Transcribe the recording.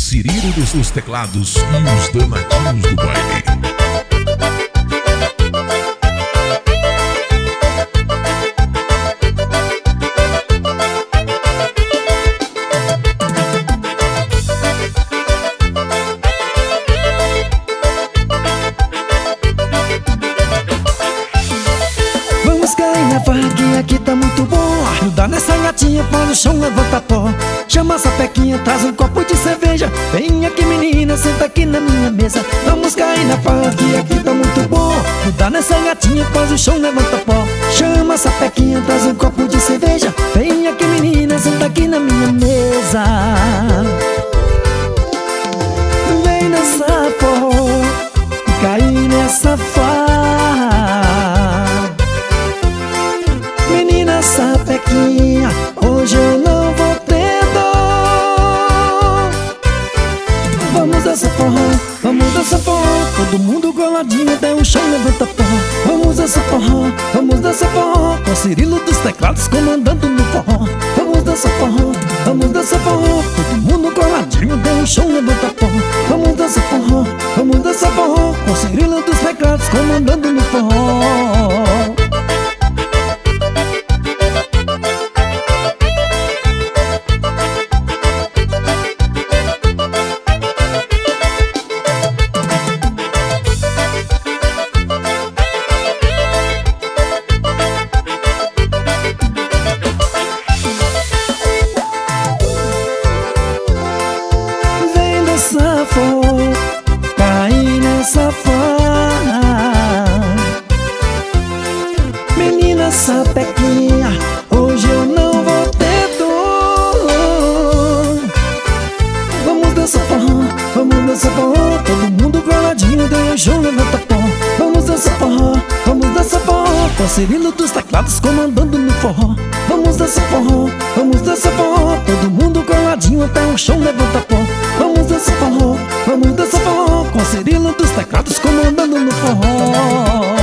Cirilo dos teclados e os danadinhos do baile. Vamos cair na farra que aqui tá muito bom. Dá nessa gatinha, faz o chão, levanta pó. Chama essa pequinha, traz um copo de cerveja. Vem aqui menina, senta aqui na minha mesa. Vamos cair na farra que aqui tá muito bom. Dá nessa gatinha, faz o chão, levanta pó. Chama essa pequinha, traz um copo de cerveja. Vem aqui menina, senta aqui na minha mesa. Vem nessa forró, cair nessa farra. Menina sapequinha, hoje eu não vou ter dor. Vamos dançar forró, vamos dançar forró. Todo mundo coladinho até o chão, levanta pó. Vamos dançar forró, vamos dançar forró. Com Cirilo dos teclados comandando no forró. Vamos dançar forró, vamos dançar forró. Todo mundo coladinho até o chão, levanta pó. Vamos dançar forró, vamos dançar forró. Com Cirilo dos teclados comandando no forró. Cair nessa farra. Menina sapequinha, hoje eu não vou ter dor. Vamos dançar forró, vamos dançar forró. Todo mundo coladinho, deu show, levanta pó. Vamos dançar forró, vamos dançar forró. Com Cirilo dos teclados comandando no forró. Vamos dançar forró, vamos dançar forró. Todo mundo coladinho até o chão, levanta pó. Vamos dançar forró, vamos dançar forró. Com Cirilo dos teclados comandando no forró.